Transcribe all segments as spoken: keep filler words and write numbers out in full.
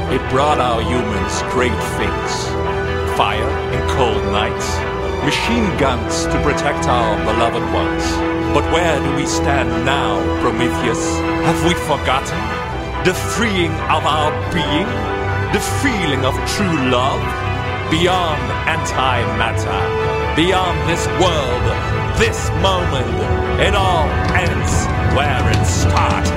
It brought our humans great things. Fire in cold nights, machine guns to protect our beloved ones. But where do we stand now, Prometheus? Have we forgotten the freeing of our being? The feeling of true love? Beyond antimatter, beyond this world, this moment, it all ends where it started.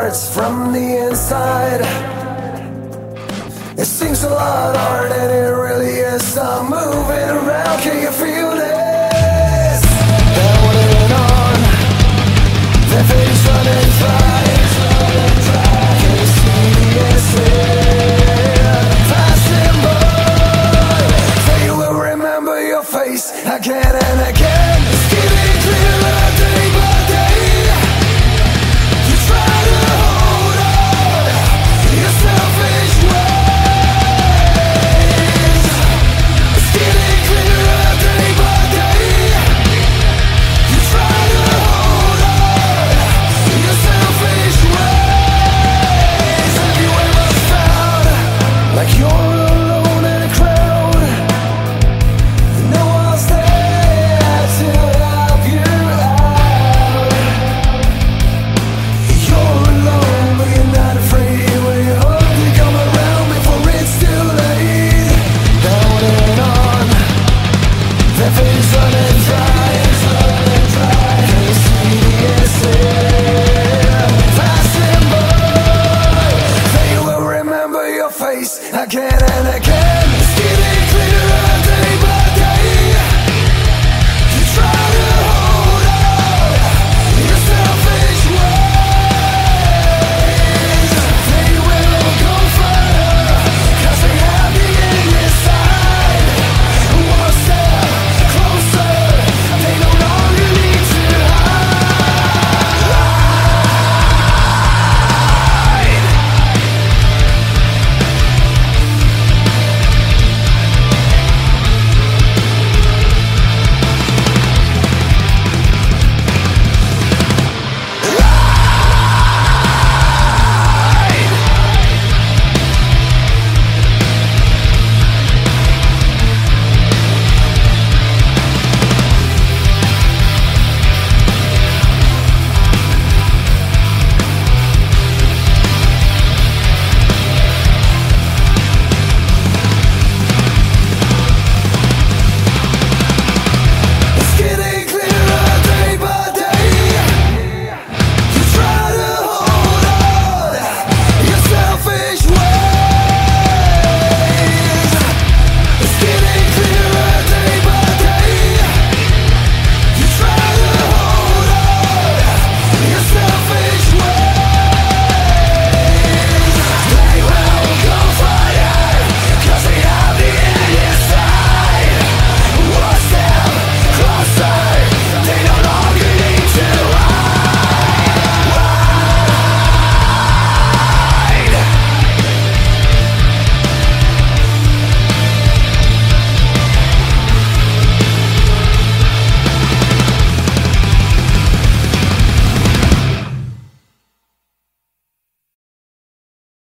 hurts from the inside. It seems a lot harder than it really is. I'm moving around, can you feel this? Down and on, their face running dry. Can you see the essence passing by? Say you will remember your face again and again. It's getting clearer day by day. You try to hold on, your selfish ways. It's getting clearer day by day. You try to hold on, your selfish ways. Have you ever felt like you're alone in a crowd? No one's there to help you out. You're alone, but you're not afraid. When you hope to come around before it's too late. Down and on, their face running dry. Can you see the essence passing by? They will remember your face again and again.